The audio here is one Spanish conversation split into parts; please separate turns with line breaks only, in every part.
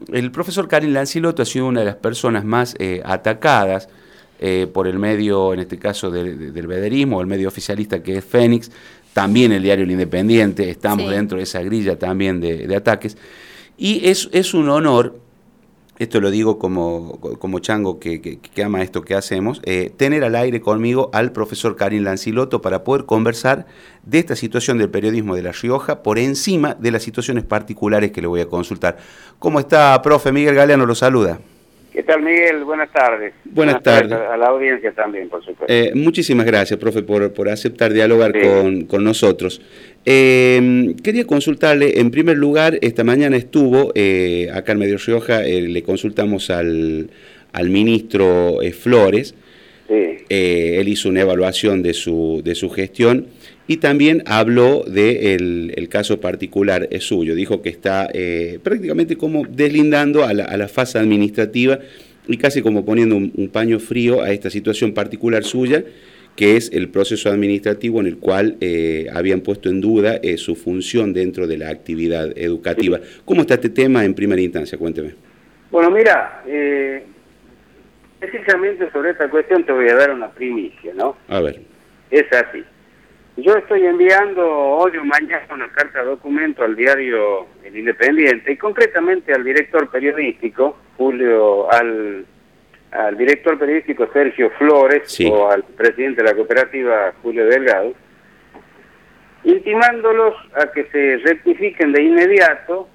el profesor Karim Lancilotto ha sido una de las personas más atacadas por el medio, en este caso del bederismo, el medio oficialista que es Fénix, también el diario El Independiente, estamos dentro de esa grilla también de ataques, y es un honor, esto lo digo como chango que ama esto que hacemos, tener al aire conmigo al profesor Karim Lancilotto para poder conversar de esta situación del periodismo de La Rioja por encima de las situaciones particulares que le voy a consultar. ¿Cómo está, profe? Miguel Galeano lo saluda.
¿Qué tal, Miguel? Buenas tardes.
Buenas tardes.
A la audiencia también, por supuesto.
Muchísimas gracias, profe, por aceptar dialogar con nosotros. Quería consultarle, en primer lugar, esta mañana estuvo, acá en Medio Rioja, le consultamos al ministro Flores. Él hizo una evaluación de su gestión y también habló del caso particular suyo. Dijo que está prácticamente como deslindando a la fase administrativa y casi como poniendo un paño frío a esta situación particular suya, que es el proceso administrativo en el cual habían puesto en duda su función dentro de la actividad educativa. ¿Cómo está este tema en primera instancia? Cuénteme.
Bueno, mira, precisamente sobre esta cuestión te voy a dar una primicia, ¿no?
A ver.
Es así. Yo estoy enviando hoy o mañana una carta documento al diario El Independiente y concretamente al director periodístico, al director periodístico Sergio Flores, o al presidente de la cooperativa Julio Delgado, intimándolos a que se rectifiquen de inmediato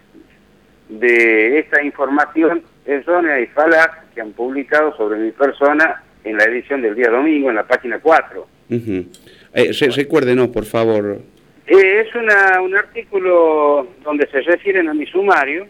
de esta información errónea y falaz que han publicado sobre mi persona en la edición del día domingo en la página 4.
Recuérdenos, por favor.
Es un artículo donde se refieren a mi sumario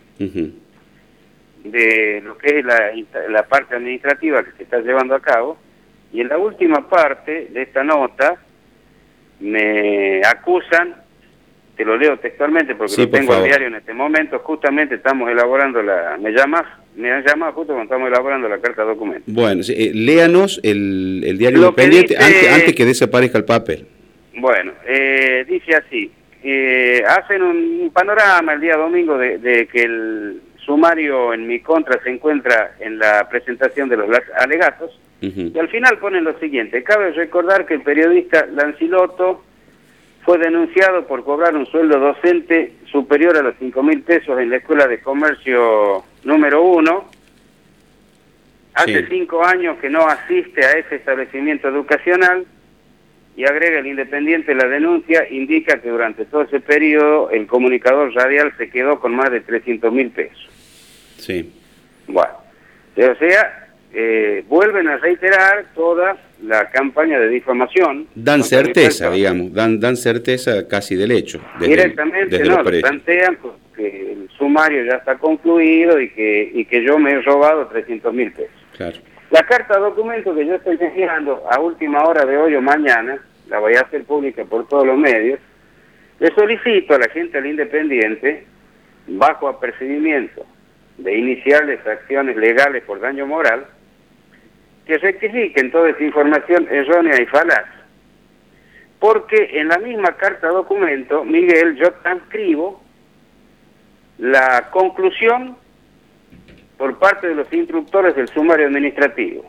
de lo que es la parte administrativa que se está llevando a cabo, y en la última parte de esta nota me acusan, te lo leo textualmente porque lo tengo al diario en este momento, justamente estamos elaborando me han llamado justo cuando estamos elaborando la carta documento.
Bueno, léanos el diario Independiente antes que desaparezca el papel.
Bueno, dice así, hacen un panorama el día domingo de que el sumario en mi contra se encuentra en la presentación de los alegatos, y al final ponen lo siguiente: cabe recordar que el periodista Lancilotto fue denunciado por cobrar un sueldo docente superior a los 5.000 pesos en la Escuela de Comercio número 1. Hace 5 años que no asiste a ese establecimiento educacional, y agrega El Independiente, la denuncia indica que durante todo ese periodo el comunicador radial se quedó con más de 300.000 pesos.
Sí.
Bueno, o sea, vuelven a reiterar toda la campaña de difamación.
Dan certeza, digamos, dan certeza casi del hecho.
Directamente no, lo plantean que el sumario ya está concluido y que yo me he robado 300.000 pesos.
Claro.
La carta documento que yo estoy enviando a última hora de hoy o mañana, la voy a hacer pública por todos los medios, le solicito a la gente del Independiente, bajo apercibimiento de iniciarles acciones legales por daño moral, que rectifiquen toda esa información errónea y falaz. Porque en la misma carta documento, Miguel, yo transcribo la conclusión por parte de los instructores del sumario administrativo.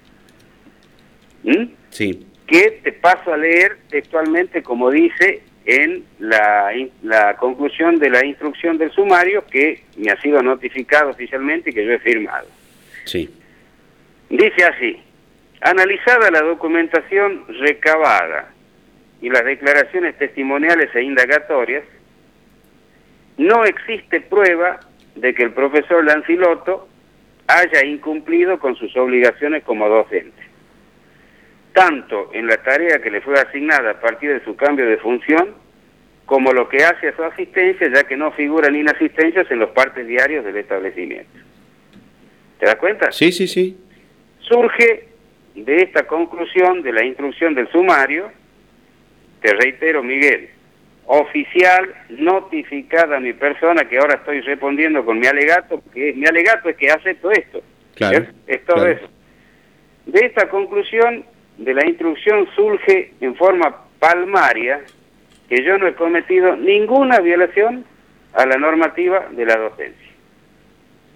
Sí.
Que te paso a leer textualmente como dice en la conclusión de la instrucción del sumario que me ha sido notificado oficialmente y que yo he firmado.
Sí.
Dice así: analizada la documentación recabada y las declaraciones testimoniales e indagatorias, no existe prueba de que el profesor Lancilotto haya incumplido con sus obligaciones como docente, tanto en la tarea que le fue asignada a partir de su cambio de función, como lo que hace a su asistencia, ya que no figuran inasistencias en los partes diarios del establecimiento. ¿Te das cuenta?
Sí, sí, sí.
Surge de esta conclusión de la instrucción del sumario, te reitero, Miguel, oficial, notificada a mi persona, que ahora estoy respondiendo con mi alegato, porque mi alegato es que acepto esto.
Claro.
Es todo eso. De esta conclusión de la instrucción surge en forma palmaria que yo no he cometido ninguna violación a la normativa de la docencia.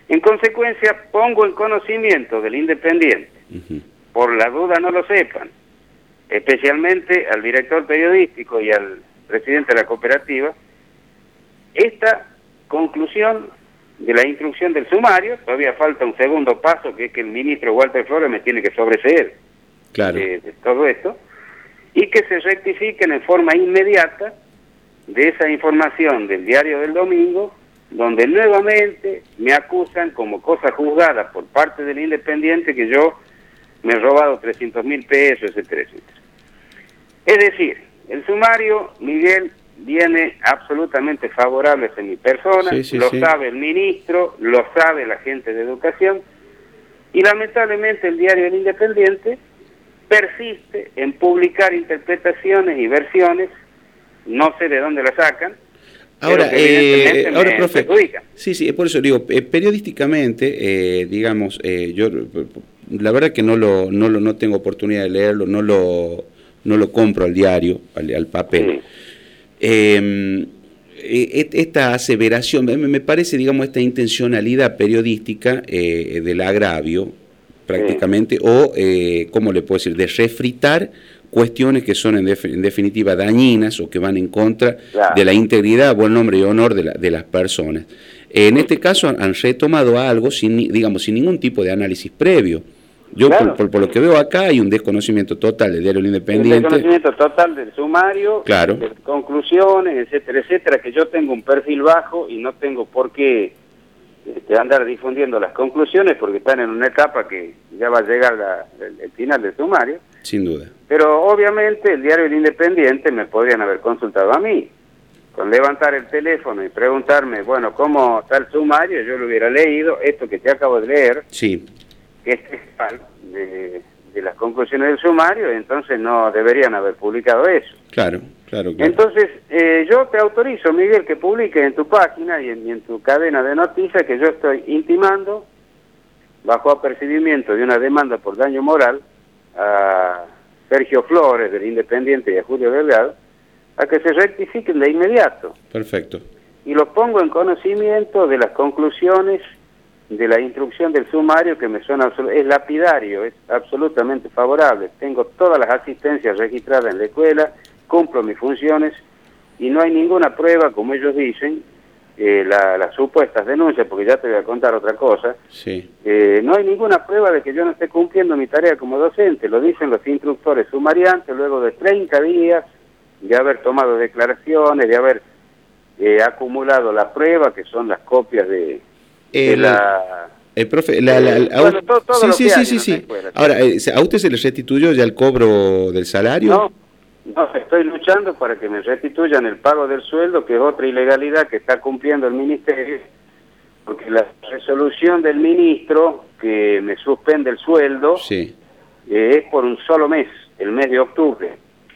En consecuencia, pongo en conocimiento del Independiente, por la duda no lo sepan, especialmente al director periodístico y al presidente de la cooperativa, esta conclusión de la instrucción del sumario. Todavía falta un segundo paso, que es que el ministro Walter Flores me tiene que sobreseer de todo esto, y que se rectifiquen en forma inmediata de esa información del diario del domingo, donde nuevamente me acusan como cosa juzgada por parte del Independiente que yo me he robado 300.000 pesos, etcétera, etcétera. Es decir, el sumario, Miguel, viene absolutamente favorable hacia mi persona, sabe el ministro, lo sabe la gente de educación, y lamentablemente el diario El Independiente persiste en publicar interpretaciones y no sé de dónde la sacan.
Ahora, profe, sí, por eso digo, periodísticamente, digamos, yo la verdad que no tengo oportunidad de leerlo, no lo compro al diario, al papel. Esta aseveración, me parece, digamos, esta intencionalidad periodística del agravio, prácticamente, o, ¿cómo le puedo decir?, de refritar cuestiones que son en definitiva dañinas o que van en contra de la integridad, buen nombre y honor de las personas. En este caso han retomado algo sin ningún tipo de análisis previo. Yo, por lo que veo acá, hay un desconocimiento total del diario El Independiente.
Un desconocimiento total del sumario, de conclusiones, etcétera, etcétera, que yo tengo un perfil bajo y no tengo por qué andar difundiendo las conclusiones, porque están en una etapa que ya va a llegar el final del sumario.
Sin duda.
Pero obviamente el diario El Independiente me podrían haber consultado a mí. Con levantar el teléfono y preguntarme, bueno, ¿cómo está el sumario? Yo lo hubiera leído, esto que te acabo de leer,
sí,
que es textual de las conclusiones del sumario, entonces no deberían haber publicado eso.
Claro.
Entonces, yo te autorizo, Miguel, que publiques en tu página y en tu cadena de noticias que yo estoy intimando, bajo apercibimiento de una demanda por daño moral, a Sergio Flores del Independiente y a Julio Delgado, a que se rectifiquen de inmediato.
Perfecto.
Y los pongo en conocimiento de las conclusiones de la instrucción del sumario, que me suena es lapidario, es absolutamente favorable. Tengo todas las asistencias registradas en la escuela, cumplo mis funciones y no hay ninguna prueba, como ellos dicen, las supuestas denuncias, porque ya te voy a contar otra cosa.
Sí.
No hay ninguna prueba de que yo no esté cumpliendo mi tarea como docente, lo dicen los instructores sumariantes luego de 30 días de haber tomado declaraciones, de haber acumulado la prueba, que son las copias de la...
El profe,
todo
sí. Ahora, ¿a usted se le restituyó ya el cobro del salario?
No, estoy luchando para que me restituyan el pago del sueldo, que es otra ilegalidad que está cumpliendo el ministerio, porque la resolución del ministro que me suspende el sueldo es por un solo mes, el mes de octubre.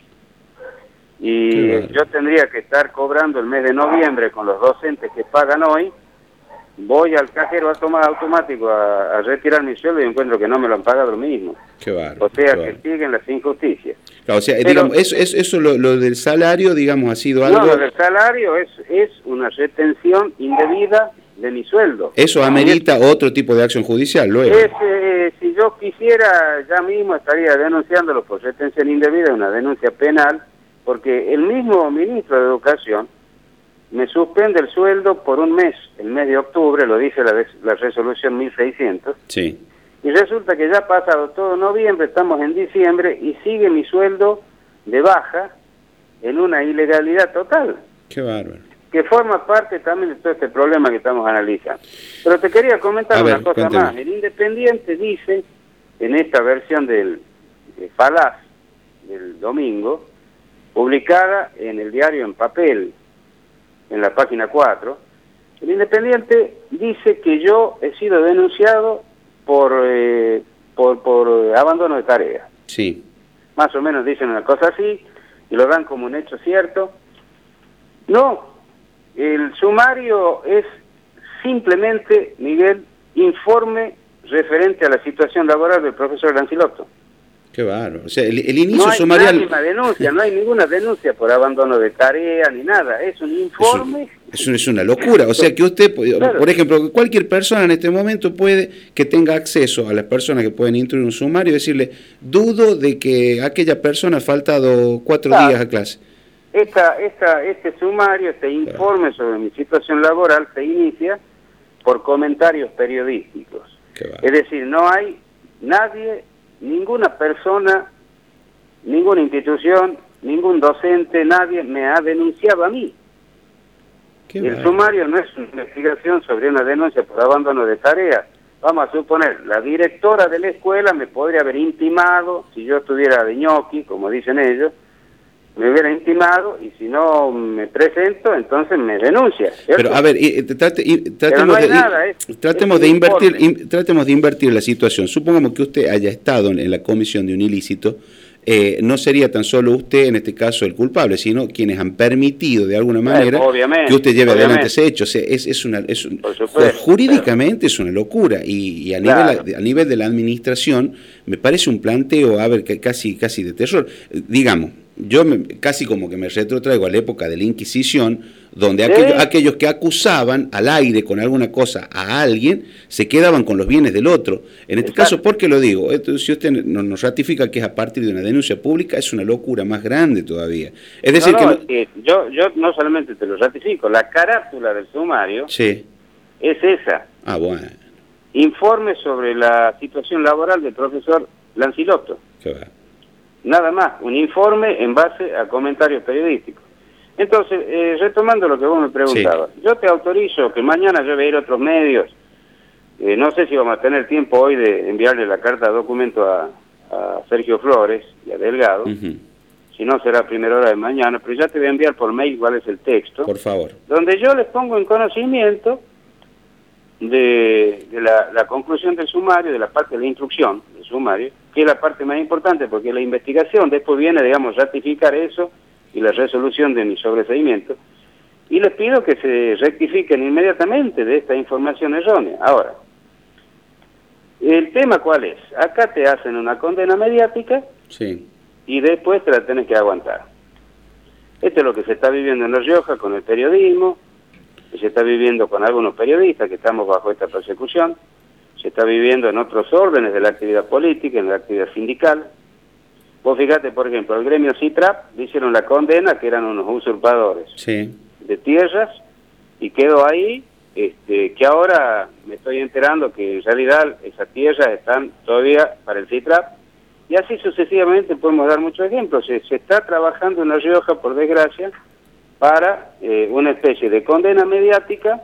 Y yo tendría que estar cobrando el mes de noviembre con los docentes que pagan hoy. Voy al cajero automático a retirar mi sueldo y encuentro que no me lo han pagado lo mismo.
Qué bárbaro.
O sea, que siguen las injusticias.
Claro, o sea, digamos, eso lo del salario, digamos, ha sido algo...
No, lo del salario es una retención indebida de mi sueldo.
Eso amerita otro tipo de acción judicial, luego.
Si yo quisiera, ya mismo estaría denunciándolo por retención indebida, una denuncia penal, porque el mismo ministro de Educación me suspende el sueldo por un mes, el mes de octubre, lo dice la resolución 1600.
Sí.
Y resulta que ya ha pasado todo noviembre, estamos en diciembre, y sigue mi sueldo de baja en una ilegalidad total.
Qué bárbaro.
Que forma parte también de todo este problema que estamos analizando. Pero te quería comentar una cosa más. El Independiente dice, en esta versión del Falaz del domingo, publicada en el diario en papel, en la página 4, el Independiente dice que yo he sido denunciado por abandono de tarea.
Sí.
Más o menos dicen una cosa así, y lo dan como un hecho cierto. No, el sumario es simplemente, Miguel, informe referente a la situación laboral del profesor Lancilotto.
Qué bárbaro. O sea, el inicio
no hay
sumarial...
no hay ninguna denuncia por abandono de tarea ni nada. Es un informe...
Es una locura. O sea, que usted, claro, por ejemplo, cualquier persona en este momento puede que tenga acceso a las personas que pueden instruir un sumario y decirle, dudo de que aquella persona ha faltado 4 días a clase.
Este sumario, este informe sobre mi situación laboral se inicia por comentarios periodísticos. Es decir, no hay nadie, ninguna persona, ninguna institución, ningún docente, nadie me ha denunciado a mí. El sumario no es una investigación sobre una denuncia por abandono de tareas. Vamos a suponer, la directora de la escuela me podría haber intimado, si yo estuviera de ñoqui, como dicen ellos, me hubiera intimado, y si no me presento, entonces me denuncia, ¿cierto?
Pero a ver, tratemos de invertir la situación. Supongamos que usted haya estado en la comisión de un ilícito. No sería tan solo usted, en este caso, el culpable, sino quienes han permitido de alguna manera que usted lleve adelante ese hecho. O sea, jurídicamente es una locura, y a nivel de la administración me parece un planteo, a ver, que casi de terror. Digamos, yo casi como que me retrotraigo a la época de la Inquisición, donde aquellos que acusaban al aire con alguna cosa a alguien se quedaban con los bienes del otro. En este caso, ¿por qué lo digo? Si usted nos ratifica que es a partir de una denuncia pública, es una locura más grande todavía. Es decir,
yo no solamente te lo ratifico, la carátula del sumario es esa.
Ah, bueno.
Informe sobre la situación laboral del profesor Lancilotto.
Qué va.
Nada más, un informe en base a comentarios periodísticos. Entonces, retomando lo que vos me preguntabas, yo te autorizo que mañana yo voy a ir a otros medios. No sé si vamos a tener tiempo hoy de enviarle la carta de documento a Sergio Flores y a Delgado. Si no, será a primera hora de mañana, pero ya te voy a enviar por mail cuál es el texto.
Por favor.
Donde yo les pongo en conocimiento de la conclusión del sumario, de la parte de la instrucción del sumario, que es la parte más importante, porque la investigación después viene, digamos, ratificar eso y la resolución de mi sobreseimiento, y les pido que se rectifiquen inmediatamente de esta información errónea. Ahora, ¿el tema cuál es? Acá te hacen una condena mediática y después te la tenés que aguantar. Esto es lo que se está viviendo en La Rioja con el periodismo, se está viviendo con algunos periodistas que estamos bajo esta persecución, se está viviendo en otros órdenes de la actividad política, en la actividad sindical. Vos fíjate, por ejemplo, el gremio CITRAP le hicieron la condena que eran unos usurpadores de tierras, y quedó ahí, que ahora me estoy enterando que en realidad esas tierras están todavía para el CITRAP, y así sucesivamente podemos dar muchos ejemplos. Se está trabajando en La Rioja, por desgracia, para una especie de condena mediática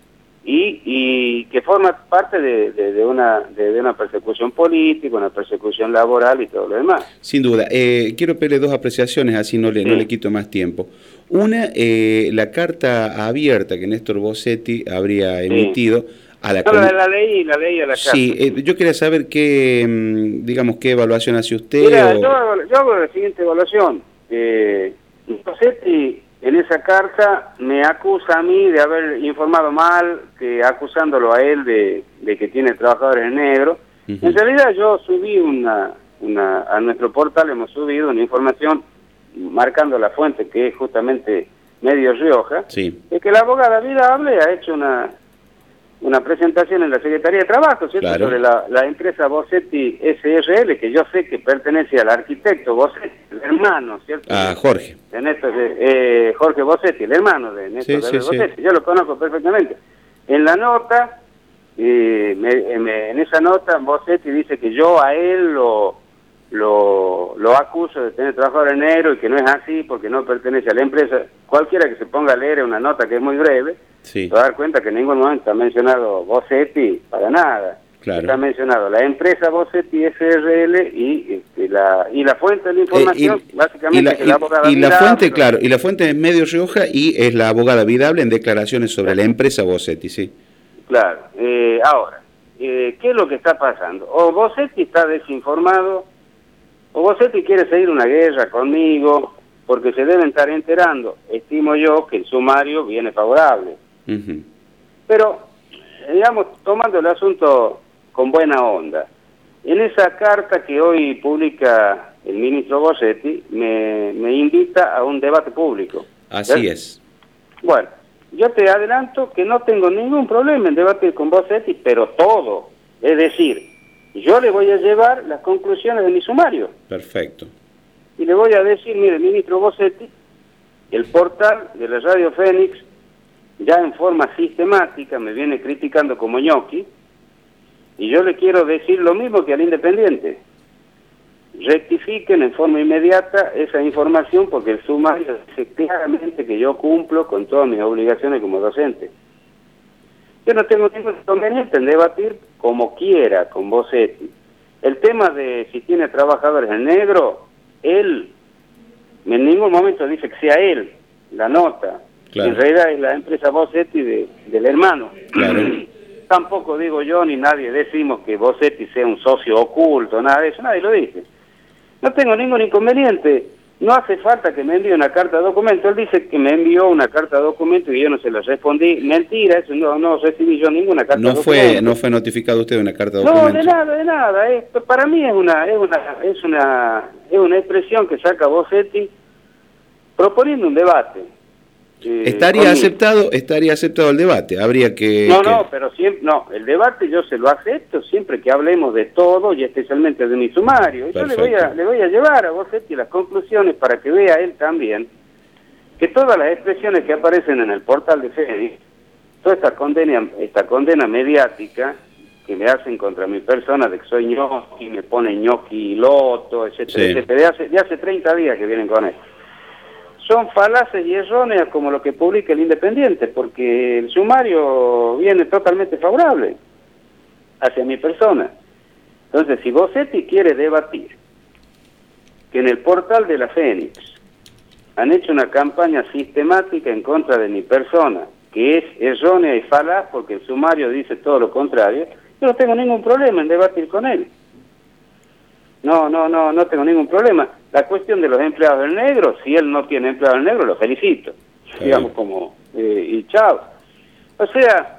y que forma parte de una persecución política, una persecución laboral y todo lo demás.
Sin duda. Quiero pedirle 2 apreciaciones, así no le quito más tiempo. Una, la carta abierta que Néstor Bossetti habría emitido a la...
la leí a la carta.
Sí, yo quería saber qué evaluación hace usted.
Mira, yo hago la siguiente evaluación. Bossetti en esa carta me acusa a mí de haber informado mal, acusándolo a él de que tiene trabajadores en negro. En realidad yo subí a nuestro portal hemos subido una información marcando la fuente, que es justamente Medio Rioja, de que la abogada Vidable ha hecho una presentación en la Secretaría de Trabajo, ¿cierto? Sobre la empresa Bossetti SRL, que yo sé que pertenece al arquitecto Bossetti, el hermano, ¿cierto?
Jorge.
De Néstor, Jorge Bossetti, el hermano de Néstor Bossetti. Yo lo conozco perfectamente. En la nota, en esa nota, Bossetti dice que yo a él lo acuso de tener trabajador en negro y que no es así porque no pertenece a la empresa. Cualquiera que se ponga a leer una nota que es muy breve, se va a dar cuenta que en ningún momento ha mencionado Bossetti para nada. Está mencionado la empresa Bossetti SRL y la fuente de la información, básicamente que la abogada Vidable.
Y la fuente es Medio Rioja y es la abogada Vidable en declaraciones sobre la empresa Bossetti,
Claro. Ahora, ¿qué es lo que está pasando? O Bossetti está desinformado, o Bossetti quiere seguir una guerra conmigo, porque se deben estar enterando, estimo yo, que el sumario viene favorable. Pero, digamos, tomando el asunto con buena onda, En esa carta que hoy publica el ministro Bossetti, me invita a un debate público.
Así es.
Bueno, yo te adelanto que no tengo ningún problema en debatir con Bossetti, pero todo. Es decir, yo le voy a llevar las conclusiones de mi sumario.
Perfecto.
Y le voy a decir, mire, ministro Bossetti, el portal de la Radio Fénix, ya en forma sistemática, me viene criticando como ñoqui, y yo le quiero decir lo mismo que al Independiente. Rectifiquen en forma inmediata esa información, porque el sumario dice claramente que yo cumplo con todas mis obligaciones como docente. Yo no tengo ningún inconveniente en debatir como quiera con Bossetti. El tema de si tiene trabajadores en negro, él en ningún momento dice que sea él la nota. Claro. En realidad es la empresa Bossetti del hermano.
Claro.
Tampoco digo yo ni nadie decimos que Bossetti sea un socio oculto, nada de eso, nadie lo dice. No tengo ningún inconveniente. No hace falta que me envíe una carta de documento. Él dice que me envió una carta de documento y yo no se la respondí. Mentira, eso no recibí yo ninguna carta de documento.
¿No fue notificado usted de una carta de documento?
No, de nada. Para mí es una expresión que saca Bossetti proponiendo un debate.
Estaría aceptado el debate. Habría que...
pero siempre, el debate yo se lo acepto siempre que hablemos de todo y especialmente de mi sumario. Yo le voy a llevar a Bossetti las conclusiones para que vea él también que todas las expresiones que aparecen en el portal de Fénix, toda esta condena mediática que me hacen contra mi persona de que soy ñoqui, me pone ñoqui loto, etcétera, etcétera, de hace 30 días que vienen con esto. Son falaces y erróneas como lo que publica el Independiente, porque el sumario viene totalmente favorable hacia mi persona. Entonces, si Bossetti quiere debatir que en el portal de la Fénix han hecho una campaña sistemática en contra de mi persona, que es errónea y falaz porque el sumario dice todo lo contrario, yo no tengo ningún problema en debatir con él. No tengo ningún problema. La cuestión de los empleados del negro, si él no tiene empleados del negro, lo felicito. Sí. Digamos como, y chao. O sea,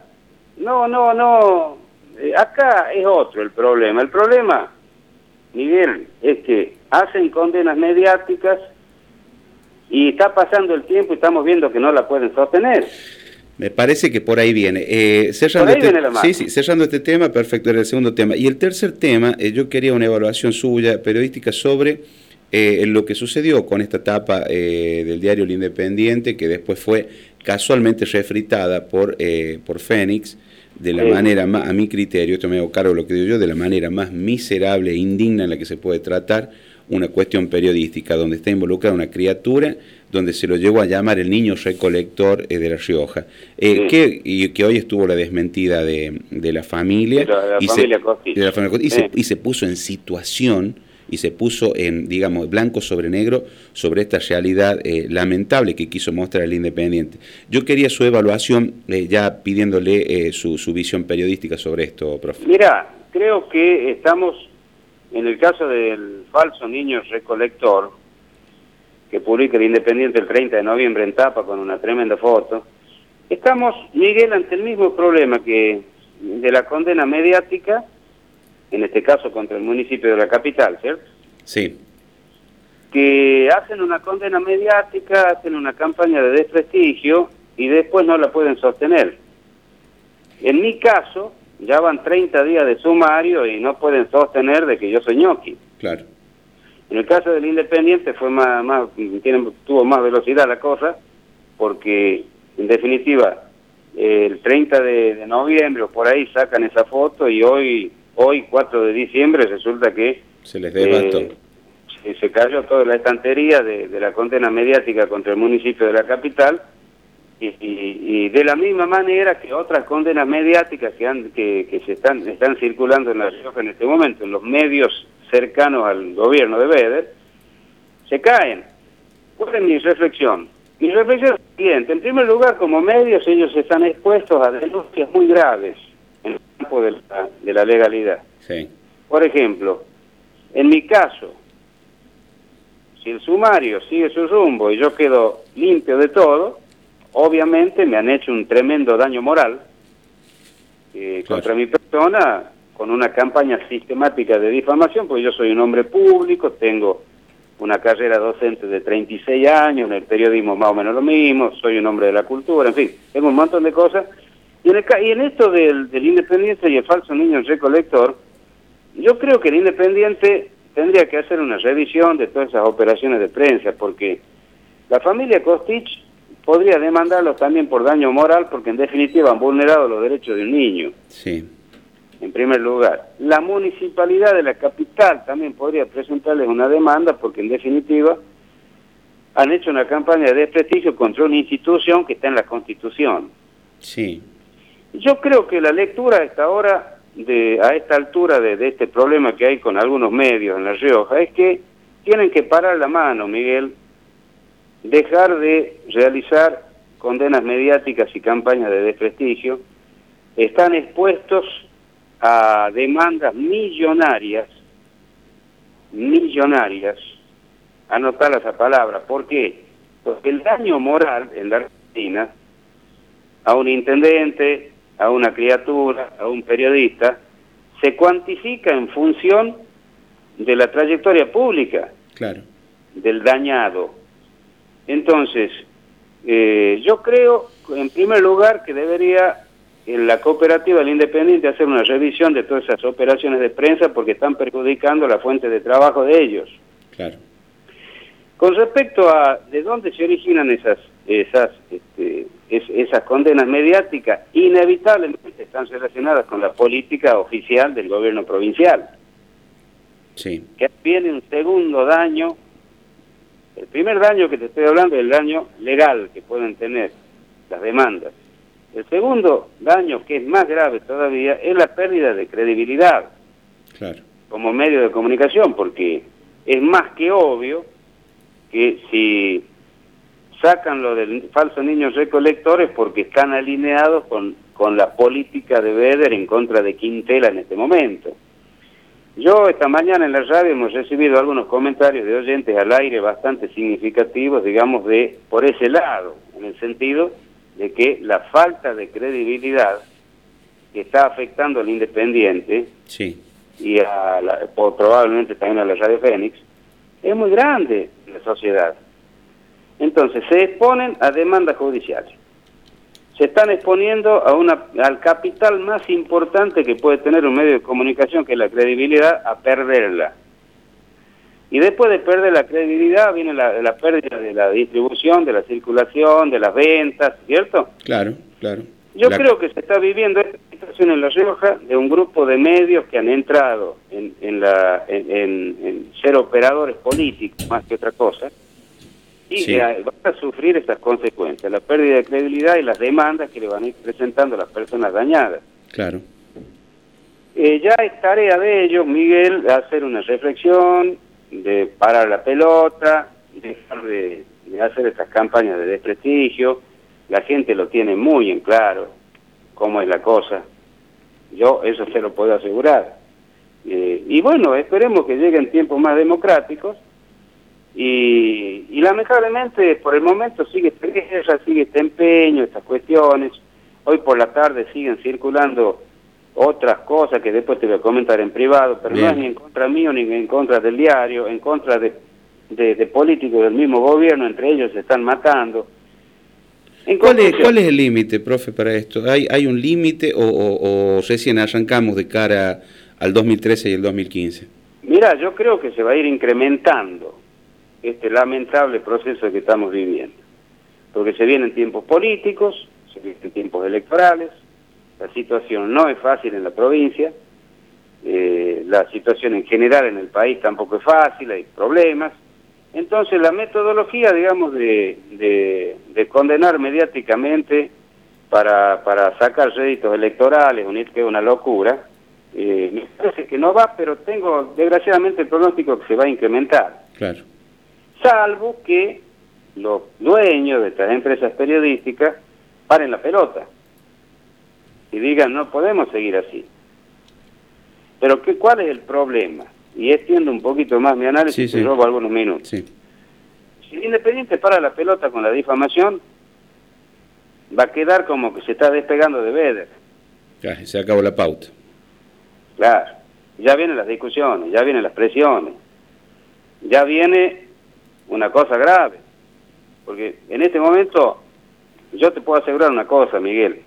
acá es otro el problema. El problema, Miguel, es que hacen condenas mediáticas y está pasando el tiempo y estamos viendo que no la pueden sostener.
Me parece que por ahí viene. Cerrando este tema, perfecto, era el segundo tema. Y el tercer tema, yo quería una evaluación suya, periodística, sobre lo que sucedió con esta tapa del diario El Independiente, que después fue casualmente refritada por Fénix, de la manera más, a mi criterio, esto me hago cargo de lo que digo yo, de la manera más miserable e indigna en la que se puede tratar una cuestión periodística, donde está involucrada una criatura, donde se lo llevó a llamar el niño recolector de La Rioja, que hoy estuvo la desmentida de la familia, y se puso en situación, y se puso en, digamos, blanco sobre negro, sobre esta realidad lamentable que quiso mostrar el Independiente. Yo quería su evaluación, ya pidiéndole su visión periodística sobre esto, profe.
Mira, creo que estamos, en el caso del falso niño recolector, que publica el Independiente el 30 de noviembre en tapa con una tremenda foto, estamos, Miguel, ante el mismo problema que de la condena mediática, en este caso contra el municipio de la capital, ¿cierto?
Sí.
Que hacen una condena mediática, hacen una campaña de desprestigio y después no la pueden sostener. En mi caso, ya van 30 días de sumario y no pueden sostener de que yo soy ñoqui.
Claro.
En el caso del Independiente fue tuvo más velocidad la cosa, porque en definitiva el 30 de noviembre o por ahí sacan esa foto y hoy 4 de diciembre resulta que
se les devastó.
Se cayó toda la estantería de la condena mediática contra el municipio de la capital y de la misma manera que otras condenas mediáticas que se están circulando en La Rioja en este momento, en los medios cercanos al gobierno de Beder, se caen. ¿Cuál es mi reflexión? Mi reflexión es la siguiente. En primer lugar, como medios, ellos están expuestos a denuncias muy graves en el campo de la legalidad.
Sí.
Por ejemplo, en mi caso, si el sumario sigue su rumbo y yo quedo limpio de todo, obviamente me han hecho un tremendo daño moral contra mi persona, con una campaña sistemática de difamación, porque yo soy un hombre público, tengo una carrera docente de 36 años, en el periodismo más o menos lo mismo, soy un hombre de la cultura, en fin, tengo un montón de cosas. Y en esto del Independiente y el falso niño recolector, yo creo que el Independiente tendría que hacer una revisión de todas esas operaciones de prensa, porque la familia Kostic podría demandarlos también por daño moral, porque en definitiva han vulnerado los derechos de un niño.
Sí.
En primer lugar. La municipalidad de la capital también podría presentarles una demanda, porque en definitiva han hecho una campaña de desprestigio contra una institución que está en la Constitución.
Sí.
Yo creo que la lectura a esta altura de este problema que hay con algunos medios en La Rioja es que tienen que parar la mano, Miguel, dejar de realizar condenas mediáticas y campañas de desprestigio. Están expuestos a demandas millonarias, anotar esa palabra. ¿Por qué? Porque el daño moral en la Argentina a un intendente, a una criatura, a un periodista, se cuantifica en función de la trayectoria pública,
claro,
del dañado. Entonces, yo creo, en primer lugar, que debería en la cooperativa del Independiente hacer una revisión de todas esas operaciones de prensa, porque están perjudicando la fuente de trabajo de ellos.
Claro.
Con respecto a de dónde se originan esas condenas mediáticas, inevitablemente están relacionadas con la política oficial del gobierno provincial.
Sí.
Que viene un segundo daño. El primer daño que te estoy hablando es el daño legal que pueden tener las demandas. El segundo daño, que es más grave todavía, es la pérdida de credibilidad,
claro,
como medio de comunicación, porque es más que obvio que si sacan lo del falso niño recolector es porque están alineados con la política de Beder en contra de Quintela en este momento. Yo esta mañana en la radio hemos recibido algunos comentarios de oyentes al aire bastante significativos, digamos, por ese lado, en el sentido de que la falta de credibilidad que está afectando al Independiente,
sí,
y probablemente también a la Radio Fénix, es muy grande en la sociedad. Entonces se exponen a demandas judiciales, se están exponiendo al capital más importante que puede tener un medio de comunicación, que es la credibilidad, a perderla. Y después de perder la credibilidad viene la pérdida de la distribución, de la circulación, de las ventas, ¿cierto?
Claro, claro.
Yo creo que se está viviendo esta situación en La Rioja de un grupo de medios que han entrado en ser operadores políticos más que otra cosa, y
sí,
van a sufrir estas consecuencias, la pérdida de credibilidad y las demandas que le van a ir presentando a las personas dañadas.
Claro.
Ya es tarea de ellos, Miguel, hacer una reflexión, de parar la pelota, dejar de hacer estas campañas de desprestigio. La gente lo tiene muy en claro cómo es la cosa. Yo eso se lo puedo asegurar. Y bueno, esperemos que lleguen tiempos más democráticos. Y lamentablemente por el momento sigue esta guerra, sigue este empeño, estas cuestiones. Hoy por la tarde siguen circulando otras cosas que después te voy a comentar en privado, pero bien, no es ni en contra mío ni en contra del diario, en contra de políticos del mismo gobierno, entre ellos se están matando.
¿Cuál es el límite, profe, para esto? ¿Hay un límite o recién arrancamos de cara al 2013 y el 2015?
Mira, yo creo que se va a ir incrementando este lamentable proceso que estamos viviendo, porque se vienen tiempos políticos, se vienen tiempos electorales. La situación no es fácil en la provincia, la situación en general en el país tampoco es fácil, hay problemas. Entonces la metodología, digamos, de condenar mediáticamente para sacar réditos electorales, que es una locura, me parece que no va, pero tengo desgraciadamente el pronóstico que se va a incrementar.
Claro.
Salvo que los dueños de estas empresas periodísticas paren la pelota y digan, no podemos seguir así. Pero ¿cuál es el problema? Y extiendo un poquito más mi análisis, y robo algunos minutos.
Sí.
Si el Independiente para la pelota con la difamación, va a quedar como que se está despegando de Beder.
Ya, se acabó la pauta.
Claro, ya vienen las discusiones, ya vienen las presiones, ya viene una cosa grave, porque en este momento yo te puedo asegurar una cosa, Miguel.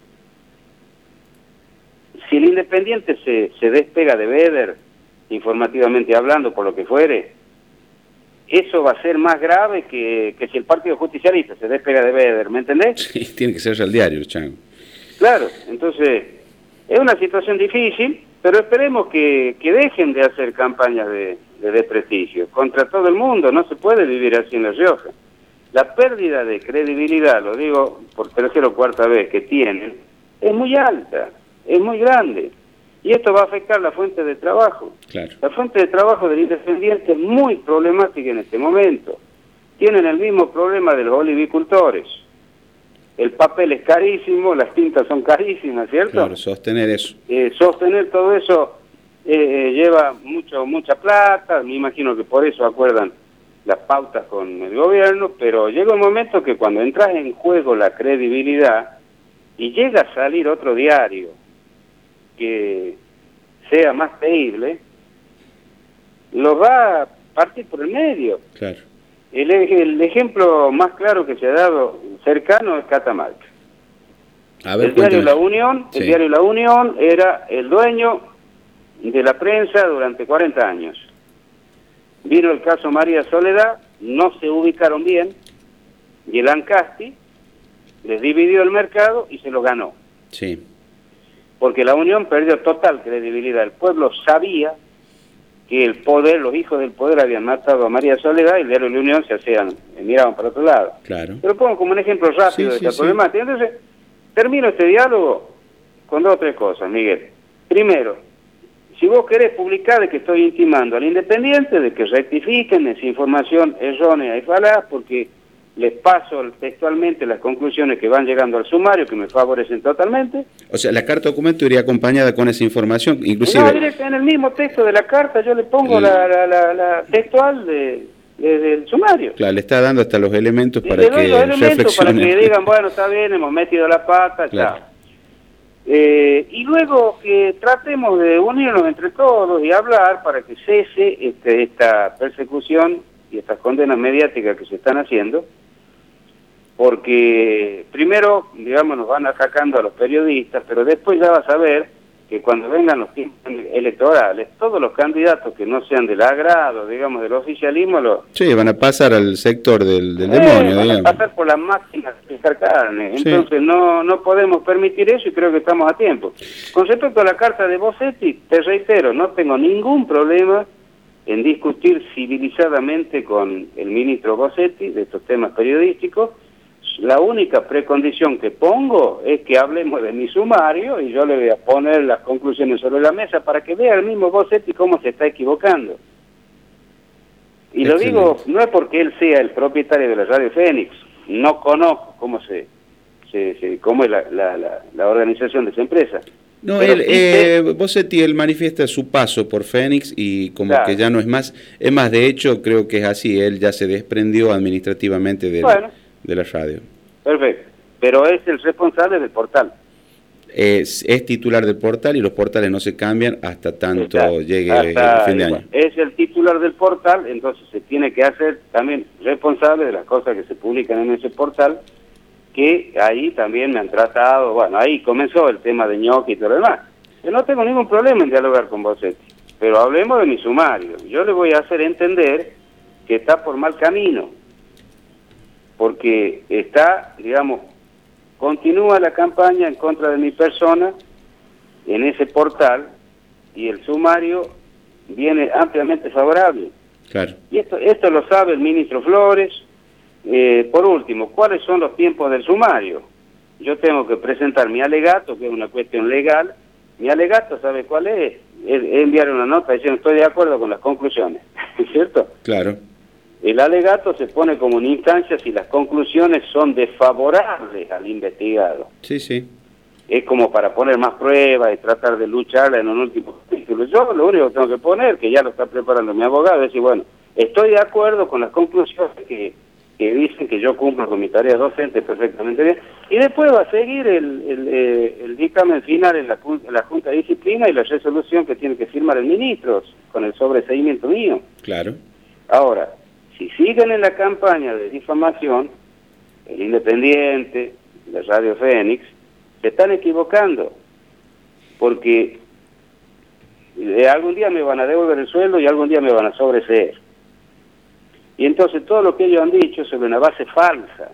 Si el Independiente se despega de Vedder, informativamente hablando, por lo que fuere, eso va a ser más grave que si el Partido Justicialista se despega de Vedder, ¿me entendés?
Sí, tiene que ser al diario, Chango.
Claro, entonces es una situación difícil, pero esperemos que dejen de hacer campañas de desprestigio contra todo el mundo. No se puede vivir así en La Rioja. La pérdida de credibilidad, lo digo por tercera o cuarta vez, que tienen, es muy alta, es muy grande. Y esto va a afectar la fuente de trabajo.
Claro.
La fuente de trabajo del Independiente es muy problemática en este momento. Tienen el mismo problema de los olivicultores. El papel es carísimo, las tintas son carísimas, ¿cierto?
Claro, sostener eso.
Sostener todo eso lleva mucha plata. Me imagino que por eso acuerdan las pautas con el gobierno, pero llega un momento que cuando entras en juego la credibilidad y llega a salir otro diario que sea más creíble, lo va a partir por el medio.
Claro.
El ejemplo más claro que se ha dado cercano es Catamarca.
A ver,
el diario
cuéntame.
La Unión,
Sí.
El diario La Unión era el dueño de la prensa durante 40 años. Vino el caso María Soledad, no se ubicaron bien, y el Ancasti les dividió el mercado y se lo ganó.
Sí.
Porque La Unión perdió total credibilidad. El pueblo sabía que el poder, los hijos del poder habían matado a María Soledad y el diario La Unión miraban para otro lado.
Claro.
Pero pongo como un ejemplo rápido de esta problemática. Entonces, termino este diálogo con 2 o 3 cosas, Miguel. Primero, si vos querés publicar de que estoy intimando al Independiente, de que rectifiquen esa información errónea y falaz, porque les paso textualmente las conclusiones que van llegando al sumario, que me favorecen totalmente.
O sea, la carta documento iría acompañada con esa información, inclusive...
No, directo en el mismo texto de la carta yo le pongo la textual del sumario.
Claro, le está dando hasta los elementos para
le doy
que
los elementos para
reflexionen.
que digan, bueno, está bien, hemos metido la pata,
Claro.
chao. Y luego que tratemos de unirnos entre todos y hablar para que cese esta persecución y estas condenas mediáticas que se están haciendo, porque primero, digamos, nos van atacando a los periodistas, pero después ya vas a ver que cuando vengan los tiempos electorales, todos los candidatos que no sean del agrado, digamos, del oficialismo,
Sí, van a pasar al sector del demonio,
van
digamos.
a pasar por las máquinas de pescar carne.
Sí.
Entonces no podemos permitir eso y creo que estamos a tiempo. Con respecto a la carta de Bossetti, te reitero, no tengo ningún problema en discutir civilizadamente con el ministro Bossetti de estos temas periodísticos. La única precondición que pongo es que hablemos de mi sumario y yo le voy a poner las conclusiones sobre la mesa para que vea el mismo Bossetti cómo se está equivocando. Y
Excelente.
lo digo, no es porque él sea el propietario de la Radio Fénix, no conozco cómo cómo es la organización de esa empresa.
No,
Pero
Bossetti, él manifiesta su paso por Fénix y como
Claro.
que ya no es más. Es más, de hecho, creo que es así. Él ya se desprendió administrativamente de la radio.
Perfecto. Pero es el responsable del portal.
Es titular del portal y los portales no se cambian hasta tanto llegue el fin de año.
Es el titular del portal, entonces se tiene que hacer también responsable de las cosas que se publican en ese portal, que ahí también me han tratado, bueno, ahí comenzó el tema de ñoqui y todo lo demás. Yo no tengo ningún problema en dialogar con Bossetti, pero hablemos de mi sumario. Yo le voy a hacer entender que está por mal camino, porque está, digamos, continúa la campaña en contra de mi persona en ese portal y el sumario viene ampliamente favorable.
Claro.
Y esto lo sabe el ministro Flores. Por último, ¿cuáles son los tiempos del sumario? Yo tengo que presentar mi alegato, que es una cuestión legal. Mi alegato, ¿sabe cuál es? Es enviar una nota diciendo estoy de acuerdo con las conclusiones, ¿cierto?
Claro.
El alegato se pone como una instancia si las conclusiones son desfavorables al investigado.
Sí, sí.
Es como para poner más pruebas y tratar de lucharla en un último capítulo. Yo lo único que tengo que poner, que ya lo está preparando mi abogado, es decir, bueno, estoy de acuerdo con las conclusiones que que dicen que yo cumplo con mi tarea docente perfectamente bien, y después va a seguir el dictamen final en la Junta de Disciplina y la resolución que tiene que firmar el ministro con el sobreseimiento mío.
Claro.
Ahora, si siguen en la campaña de difamación, el Independiente, la Radio Fénix, se están equivocando, porque algún día me van a devolver el sueldo y algún día me van a sobreseer. Y entonces todo lo que ellos han dicho sobre una base falsa,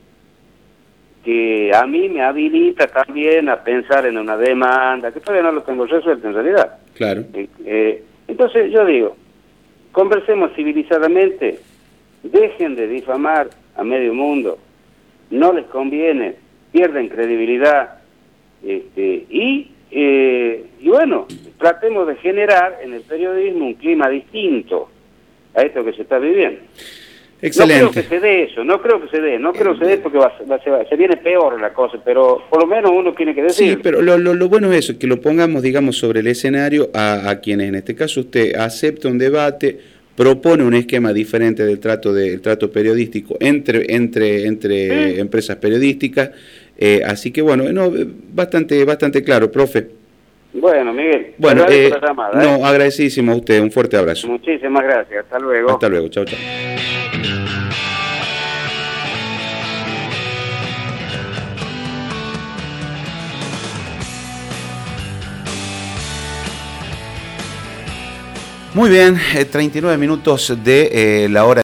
que a mí me habilita también a pensar en una demanda, que todavía no lo tengo resuelto en realidad.
Claro.
Entonces yo digo, conversemos civilizadamente, dejen de difamar a medio mundo, no les conviene, pierden credibilidad, y bueno, tratemos de generar en el periodismo un clima distinto a esto que se está viviendo.
Excelente.
No creo que se dé eso, no creo que se dé porque se viene peor la cosa, pero por lo menos uno tiene que decir.
Sí, pero lo bueno es eso, que lo pongamos, digamos, sobre el escenario a quienes, en este caso, usted acepta un debate, propone un esquema diferente del trato periodístico entre empresas periodísticas, así que bueno, bastante claro, profe.
Bueno, Miguel,
bueno,
la llamada,
no, agradecidísimo a usted, un fuerte abrazo.
Muchísimas gracias, hasta luego.
Hasta luego, chao. Muy bien, 39 minutos de la hora.